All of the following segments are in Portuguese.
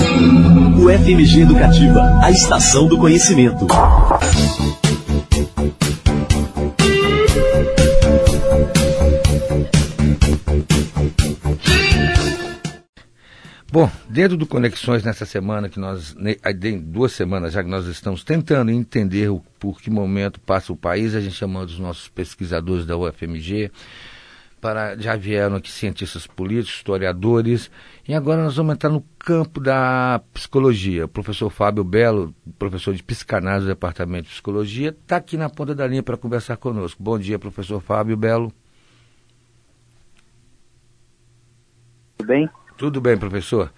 O FMG Educativa, a estação do conhecimento. Bom, dentro do Conexões nessa semana, que nós, 2 semanas já que nós estamos tentando entender por que momento passa o país, a gente chamando os nossos pesquisadores da UFMG, já vieram aqui cientistas políticos, historiadores, e agora nós vamos entrar no campo da psicologia. O professor Fábio Belo, professor de psicanálise do Departamento de Psicologia, está aqui na ponta da linha para conversar conosco. Bom dia, professor Fábio Belo. Tudo bem? Tudo bem, professor.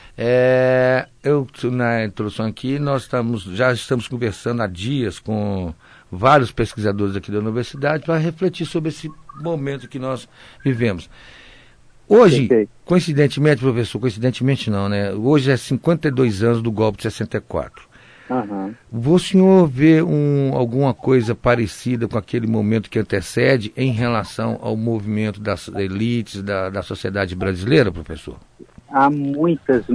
Na introdução aqui, já estamos conversando há dias com vários pesquisadores aqui da universidade para refletir sobre esse momento que nós vivemos. Hoje, coincidentemente, professor, coincidentemente não, né? Hoje é 52 anos do golpe de 64. Uhum. O senhor vê alguma coisa parecida com aquele momento que antecede em relação ao movimento das elites da sociedade brasileira, professor? Há muitas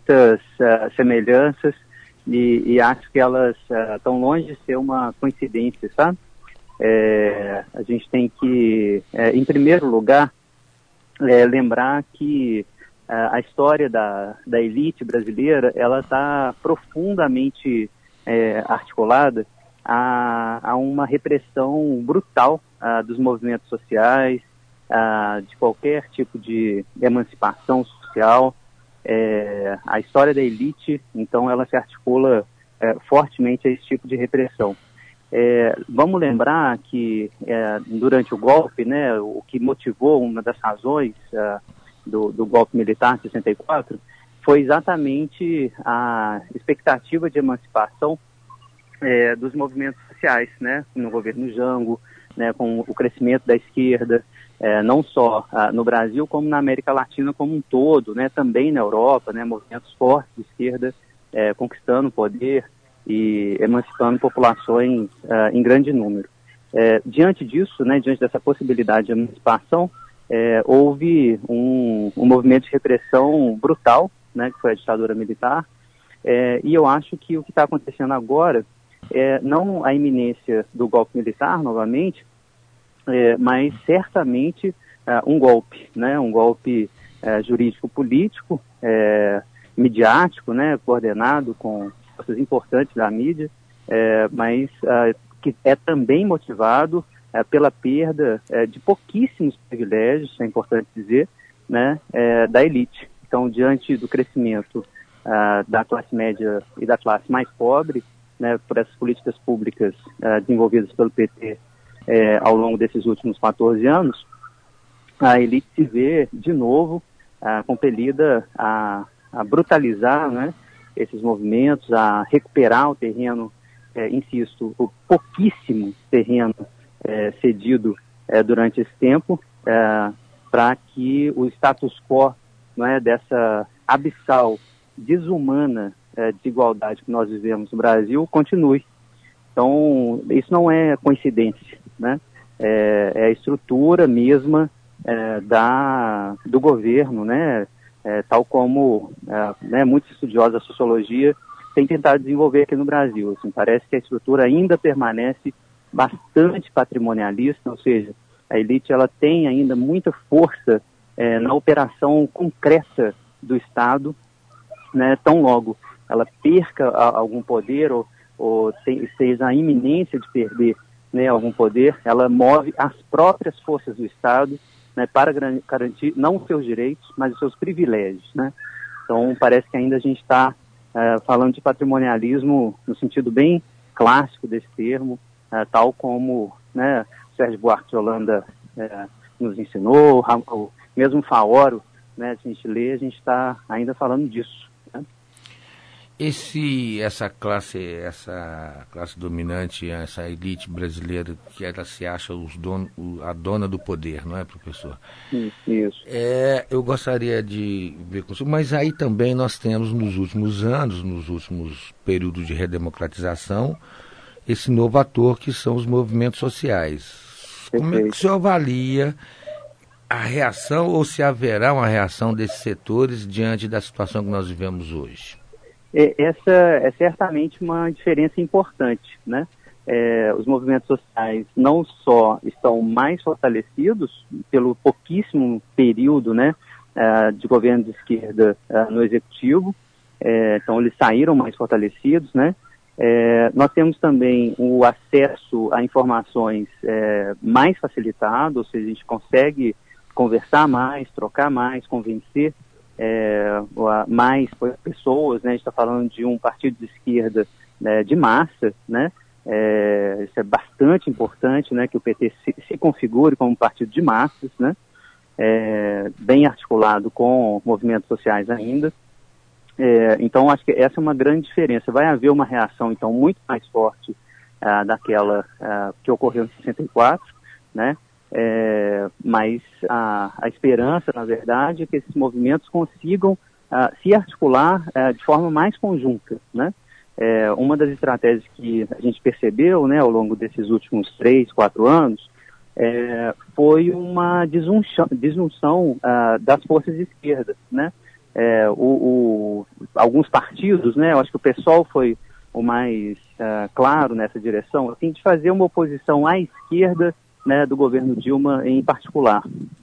semelhanças e acho que elas estão longe de ser uma coincidência, sabe? A gente tem que, em primeiro lugar, lembrar que a história da elite brasileira, ela está profundamente articulada a uma repressão brutal dos movimentos sociais, de qualquer tipo de emancipação social. A história da elite, então, ela se articula fortemente a esse tipo de repressão. Vamos lembrar que durante o golpe, né, o que motivou, uma das razões do golpe militar de 64 foi exatamente a expectativa de emancipação dos movimentos sociais, né, no governo Jango, né, com o crescimento da esquerda, não só no Brasil, como na América Latina como um todo, né, também na Europa, né, movimentos fortes de esquerda conquistando poder e emancipando populações em grande número. Diante disso, né, diante dessa possibilidade de emancipação, houve um movimento de repressão brutal, né, que foi a ditadura militar, e eu acho que o que está acontecendo agora não a iminência do golpe militar, novamente, mas certamente um golpe, né, um golpe jurídico-político, midiático, né, coordenado com forças importantes da mídia, mas que é também motivado pela perda de pouquíssimos privilégios, é importante dizer, né, da elite. Então, diante do crescimento da classe média e da classe mais pobre, né, por essas políticas públicas desenvolvidas pelo PT ao longo desses últimos 14 anos, a elite se vê, de novo, compelida a brutalizar, né, esses movimentos, a recuperar o terreno, insisto, o pouquíssimo terreno cedido durante esse tempo, para que o status quo, né, dessa abissal, desumana desigualdade que nós vivemos no Brasil continue. Então, isso não é coincidência, né? É a estrutura mesma do governo, né? Tal como né, muitos estudiosos da sociologia têm tentado desenvolver aqui no Brasil. Assim, parece que a estrutura ainda permanece bastante patrimonialista, ou seja, a elite ela tem ainda muita força na operação concreta do Estado, né, tão logo ela perca algum poder ou seja a iminência de perder, né, algum poder, ela move as próprias forças do Estado, né, para garantir não os seus direitos, mas os seus privilégios, né? Então, parece que ainda a gente está falando de patrimonialismo no sentido bem clássico desse termo, tal como, né, Sérgio Buarque de Holanda nos ensinou, o mesmo Faoro, né, se a gente lê, a gente está ainda falando disso, né? Essa classe dominante, essa elite brasileira, que ela se acha a dona do poder, não é, professor? Isso. Eu gostaria de ver com você, mas aí também nós temos nos últimos anos, nos últimos períodos de redemocratização, esse novo ator que são os movimentos sociais. Como é que o senhor avalia a reação, ou se haverá uma reação desses setores diante da situação que nós vivemos hoje? essa é certamente uma diferença importante, né? Os movimentos sociais não só estão mais fortalecidos pelo pouquíssimo período, né, de governo de esquerda no executivo, então eles saíram mais fortalecidos, né? Nós temos também o acesso a informações mais facilitado, ou seja, a gente consegue conversar mais, trocar mais, convencer mais pessoas, né? A gente está falando de um partido de esquerda de massa, né? Isso é bastante importante, né? Que o PT se configure como um partido de massas, né? Bem articulado com movimentos sociais ainda. Então, acho que essa é uma grande diferença. Vai haver uma reação, então, muito mais forte daquela que ocorreu em 64, né? Mas a esperança, na verdade, é que esses movimentos consigam se articular de forma mais conjunta, né? Uma das estratégias que a gente percebeu, né, ao longo desses últimos 3, 4 anos, foi uma disjunção das forças de esquerda, né? Alguns partidos, né, eu acho que o PSOL foi o mais claro nessa direção, assim, de fazer uma oposição à esquerda, né, do governo Dilma em particular.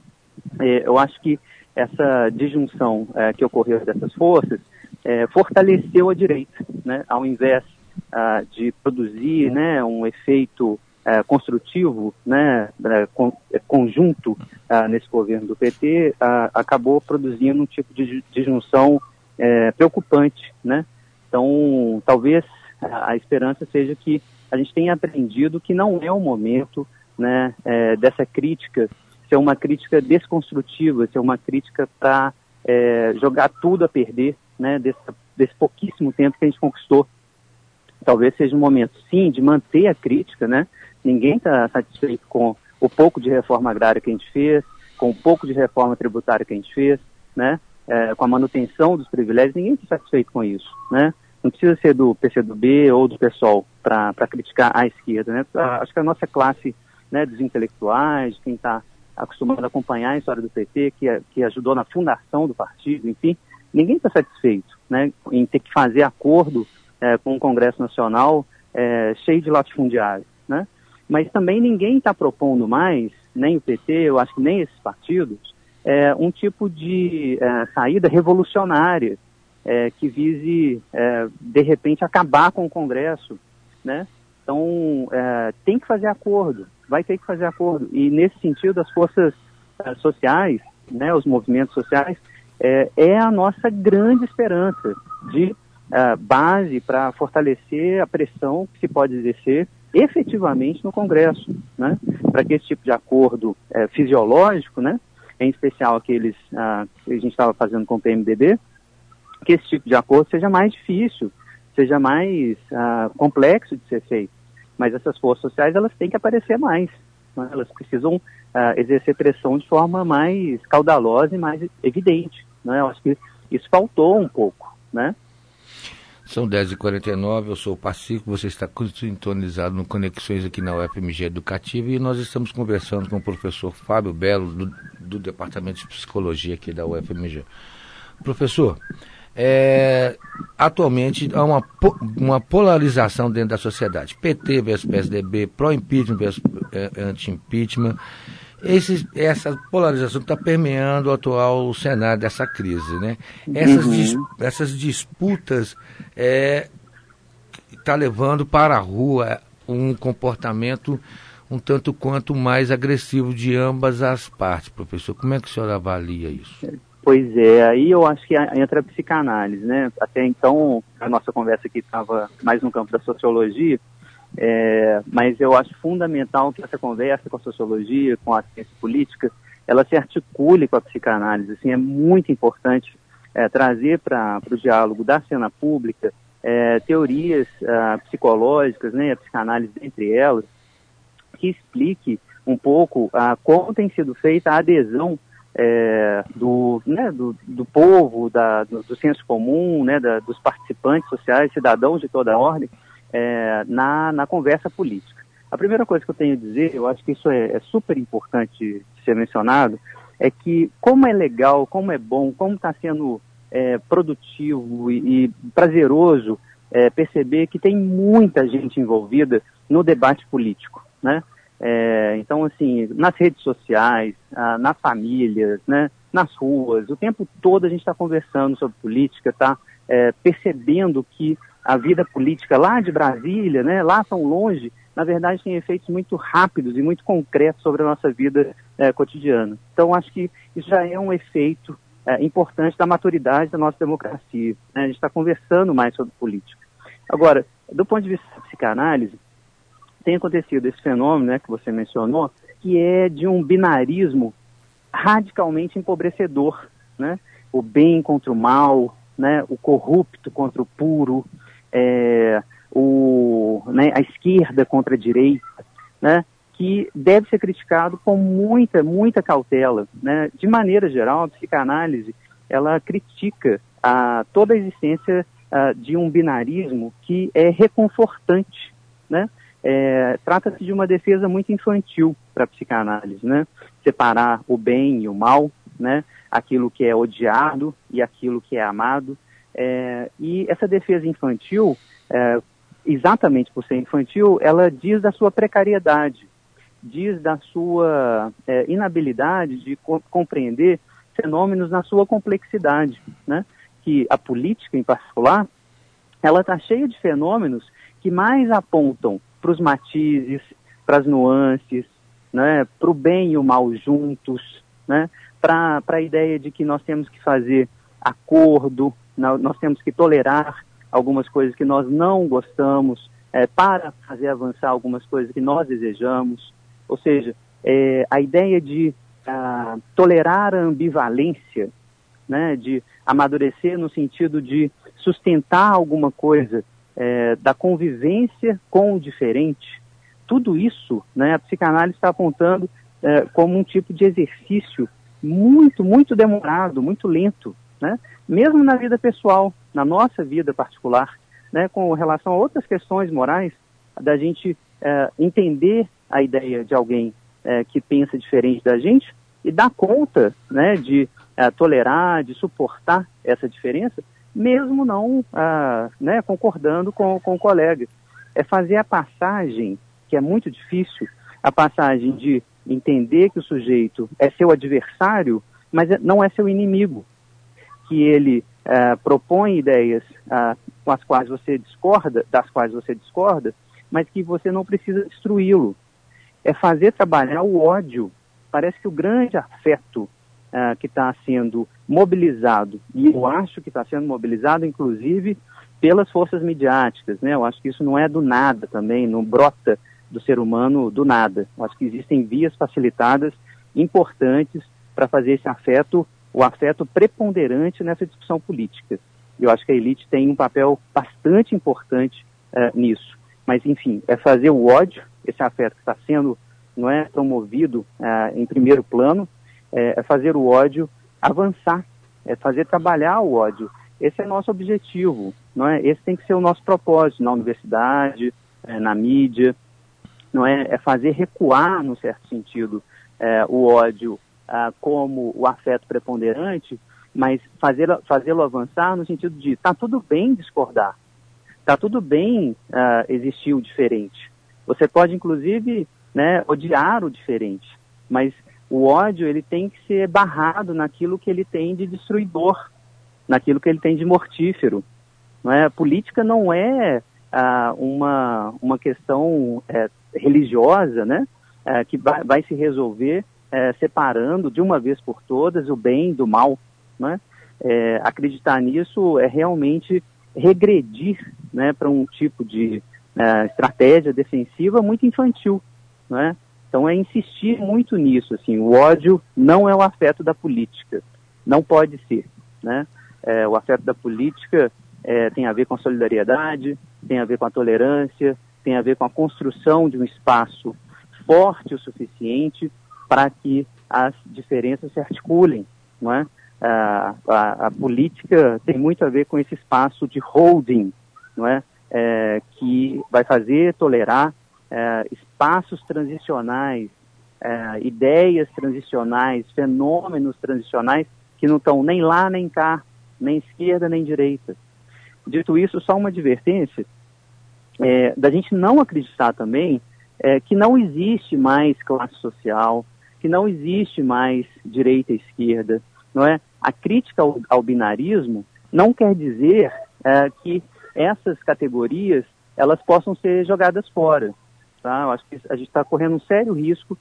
Eu acho que essa disjunção que ocorreu dessas forças fortaleceu a direita, né, ao invés de produzir, né, um efeito construtivo, né, conjunto nesse governo do PT, acabou produzindo um tipo de disjunção preocupante, né? Então, talvez a esperança seja que a gente tenha aprendido que não é o momento, né, dessa crítica ser uma crítica desconstrutiva, ser uma crítica para jogar tudo a perder, né, desse pouquíssimo tempo que a gente conquistou. Talvez seja um momento, sim, de manter a crítica, né? Ninguém está satisfeito com o pouco de reforma agrária que a gente fez, com o pouco de reforma tributária que a gente fez, né? Com a manutenção dos privilégios, ninguém está satisfeito com isso, né? Não precisa ser do PCdoB ou do PSOL para criticar a esquerda, né? Acho que a nossa classe, né, dos intelectuais, quem está acostumado a acompanhar a história do PT, que ajudou na fundação do partido, enfim, ninguém está satisfeito, né, em ter que fazer acordo com o Congresso Nacional cheio de latifundiários, né? Mas também ninguém está propondo mais, nem o PT, eu acho que nem esses partidos, um tipo de saída revolucionária que vise, de repente, acabar com o Congresso, né? Então, tem que fazer acordo, vai ter que fazer acordo. E, nesse sentido, as forças sociais, né, os movimentos sociais, é a nossa grande esperança de base para fortalecer a pressão que se pode exercer efetivamente no Congresso, né? Para que esse tipo de acordo fisiológico, né, em especial aqueles que a gente estava fazendo com o PMDB, que esse tipo de acordo seja mais difícil, seja mais complexo de ser feito. Mas essas forças sociais, elas têm que aparecer mais, né? Elas precisam exercer pressão de forma mais caudalosa e mais evidente, né? Eu acho que isso faltou um pouco, né? São 10h49, eu sou o Pacifico, você está sintonizado no Conexões aqui na UFMG Educativa e nós estamos conversando com o professor Fábio Belo, do Departamento de Psicologia aqui da UFMG. Professor, atualmente há uma polarização dentro da sociedade, PT versus PSDB, pró-impeachment versus anti-impeachment. Essa polarização está permeando o atual cenário dessa crise, né? Essas disputas está levando para a rua um comportamento um tanto quanto mais agressivo de ambas as partes, professor. Como é que o senhor avalia isso? Pois aí eu acho que entra a psicanálise, né? Até então, a nossa conversa aqui estava mais no campo da sociologia, mas eu acho fundamental que essa conversa com a sociologia, com a ciência política, ela se articule com a psicanálise. Assim, é muito importante trazer para o diálogo da cena pública teorias psicológicas, né, a psicanálise entre elas, que explique um pouco como tem sido feita a adesão do povo, do senso comum, né, dos participantes sociais, cidadãos de toda a ordem, na conversa política. A primeira coisa que eu tenho a dizer, eu acho que isso é super importante ser mencionado, é que como é legal, como é bom, como está sendo produtivo e prazeroso perceber que tem muita gente envolvida no debate político, né? Então, assim, nas redes sociais, nas famílias, né, nas ruas, o tempo todo a gente está conversando sobre política, está percebendo que a vida política lá de Brasília, né, lá tão longe, na verdade tem efeitos muito rápidos e muito concretos sobre a nossa vida cotidiana. Então, acho que isso já é um efeito importante da maturidade da nossa democracia, né? A gente está conversando mais sobre política. Agora, do ponto de vista da psicanálise, tem acontecido esse fenômeno, né, que você mencionou, que é de um binarismo radicalmente empobrecedor, né? O bem contra o mal, né? O corrupto contra o puro, a esquerda contra a direita, né? Que deve ser criticado com muita cautela, né? De maneira geral, a psicanálise, ela critica toda a existência de um binarismo que é reconfortante, né? Trata-se de uma defesa muito infantil para a psicanálise, né? Separar o bem e o mal, né? Aquilo que é odiado e aquilo que é amado. E essa defesa infantil, exatamente por ser infantil, ela diz da sua precariedade, diz da sua inabilidade de compreender fenômenos na sua complexidade, né? Que a política, em particular, ela está cheia de fenômenos que mais apontam para os matizes, para as nuances, né? Para o bem e o mal juntos, né? Para a ideia de que nós temos que fazer acordo, nós temos que tolerar algumas coisas que nós não gostamos, para fazer avançar algumas coisas que nós desejamos. Ou seja, a ideia de tolerar a ambivalência, né, de amadurecer no sentido de sustentar alguma coisa da convivência com o diferente, tudo isso, né, a psicanálise está apontando como um tipo de exercício muito demorado, muito lento, né, mesmo na vida pessoal, na nossa vida particular, né, com relação a outras questões morais, da gente entender a ideia de alguém que pensa diferente da gente e dar conta, né, de tolerar, de suportar essa diferença, mesmo não né, concordando com o colega. É fazer a passagem, que é muito difícil, a passagem de entender que o sujeito é seu adversário, mas não é seu inimigo, que ele propõe ideias com as quais você discorda, das quais você discorda, mas que você não precisa destruí-lo. É fazer trabalhar o ódio. Parece que o grande afeto que está sendo mobilizado, e eu acho que está sendo mobilizado, inclusive, pelas forças midiáticas, né? Eu acho que isso não é do nada também, não brota do ser humano do nada. Eu acho que existem vias facilitadas importantes para fazer esse afeto, o afeto preponderante nessa discussão política. Eu acho que a elite tem um papel bastante importante nisso. Mas, enfim, é fazer o ódio, esse afeto que está sendo, não é, promovido em primeiro plano, é fazer o ódio avançar, é fazer trabalhar o ódio. Esse é nosso objetivo, não é? Esse tem que ser o nosso propósito na universidade, na mídia, não é? É fazer recuar, num certo sentido, o ódio como o afeto preponderante, mas fazê-lo avançar no sentido de está tudo bem discordar, está tudo bem existir o diferente. Você pode, inclusive, né, odiar o diferente, mas o ódio ele tem que ser barrado naquilo que ele tem de destruidor, naquilo que ele tem de mortífero. Não é? A política não é uma questão religiosa, né, que vai se resolver separando de uma vez por todas o bem do mal. Não é? Acreditar nisso é realmente regredir, né, para um tipo de estratégia defensiva muito infantil, não é? Então é insistir muito nisso, assim, o ódio não é o afeto da política, não pode ser, né? O afeto da política tem a ver com a solidariedade, tem a ver com a tolerância, tem a ver com a construção de um espaço forte o suficiente para que as diferenças se articulem, não é? A política tem muito a ver com esse espaço de holding, não é? Que vai fazer tolerar espaços transicionais, ideias transicionais, fenômenos transicionais que não estão nem lá nem cá, nem esquerda nem direita. Dito isso, só uma advertência, da gente não acreditar também que não existe mais classe social, que não existe mais direita e esquerda, não é? A crítica ao binarismo não quer dizer que essas categorias elas possam ser jogadas fora. Tá? Eu acho que a gente está correndo um sério risco,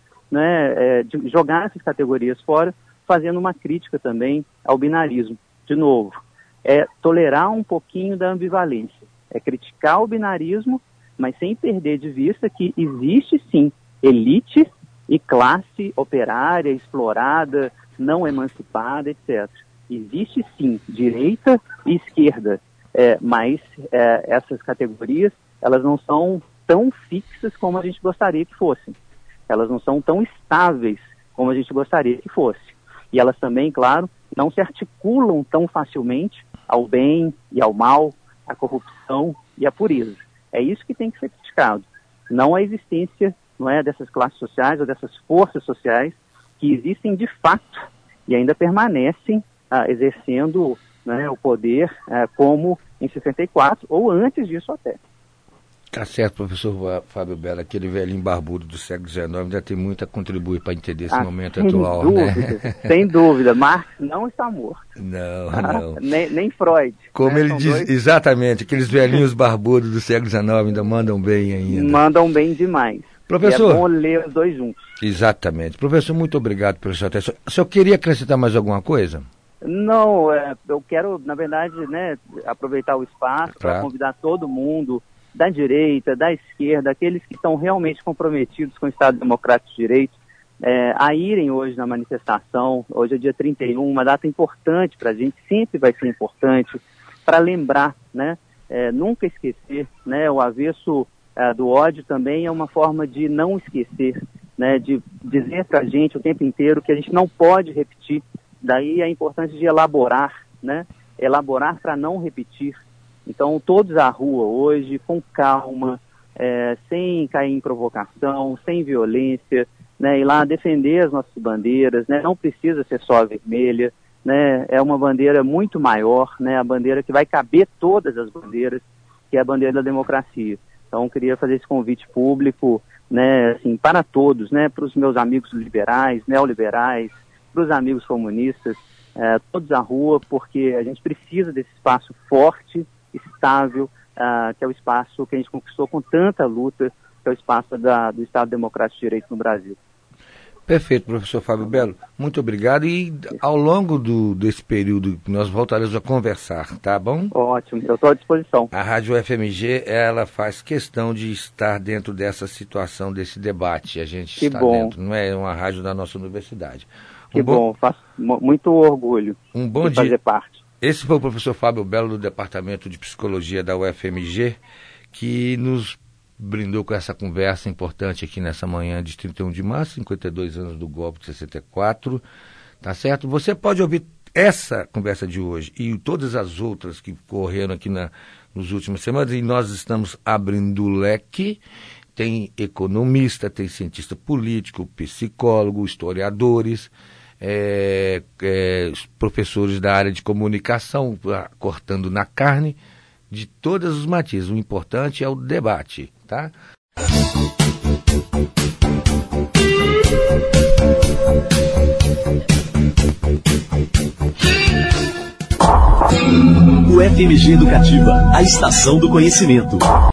né, de jogar essas categorias fora, fazendo uma crítica também ao binarismo. De novo, é tolerar um pouquinho da ambivalência, é criticar o binarismo, mas sem perder de vista que existe sim elite e classe operária, explorada, não emancipada, etc. Existe sim direita e esquerda, mas essas categorias elas não são tão fixas como a gente gostaria que fossem. Elas não são tão estáveis como a gente gostaria que fosse. E elas também, claro, não se articulam tão facilmente ao bem e ao mal, à corrupção e à pureza. É isso que tem que ser criticado. Não a existência, não é, dessas classes sociais ou dessas forças sociais que existem de fato e ainda permanecem exercendo, né, o poder como em 64 ou antes disso até. Tá certo, professor Fábio Bello, aquele velhinho barbudo do século XIX ainda tem muito a contribuir para entender esse momento atual, dúvida, né? Sem dúvida, Marx não está morto. Não. Nem Freud. Como ele diz, exatamente, aqueles velhinhos barbudos do século XIX ainda mandam bem ainda. Mandam bem demais. Professor, e é bom ler os dois juntos. Exatamente. Professor, muito obrigado pelo seu atenção. O senhor queria acrescentar mais alguma coisa? Não, eu quero, na verdade, né, aproveitar o espaço para convidar todo mundo, da direita, da esquerda, aqueles que estão realmente comprometidos com o Estado Democrático de Direito, a irem hoje na manifestação. Hoje é dia 31, uma data importante para a gente, sempre vai ser importante, para lembrar, né, nunca esquecer, né, o avesso do ódio também é uma forma de não esquecer, né, de dizer para a gente o tempo inteiro que a gente não pode repetir. Daí a importância de elaborar, né, elaborar para não repetir. Então, todos à rua hoje, com calma, sem cair em provocação, sem violência, né, ir lá defender as nossas bandeiras, né, não precisa ser só a vermelha, né, é uma bandeira muito maior, né, a bandeira que vai caber todas as bandeiras, que é a bandeira da democracia. Então, queria fazer esse convite público, né, assim, para todos, né, para os meus amigos liberais, neoliberais, para os amigos comunistas, todos à rua, porque a gente precisa desse espaço forte, estável, que é o espaço que a gente conquistou com tanta luta, que é o espaço do Estado Democrático de Direito no Brasil. Perfeito, professor Fábio Bello. Muito obrigado e ao longo desse período nós voltaremos a conversar, tá bom? Ótimo, eu estou à disposição. A Rádio FMG, ela faz questão de estar dentro dessa situação, desse debate. A gente está dentro, não é uma rádio da nossa universidade. Que bom, faço muito orgulho de fazer parte. Esse foi o professor Fábio Bello do Departamento de Psicologia da UFMG, que nos brindou com essa conversa importante aqui nessa manhã de 31 de março, 52 anos do golpe de 64, tá certo? Você pode ouvir essa conversa de hoje e todas as outras que correram aqui nos últimas semanas, e nós estamos abrindo o leque. Tem economista, tem cientista político, psicólogo, historiadores, professores da área de comunicação, cortando na carne, de todos os matizes. O importante é o debate, tá? O FMG Educativa, a estação do conhecimento.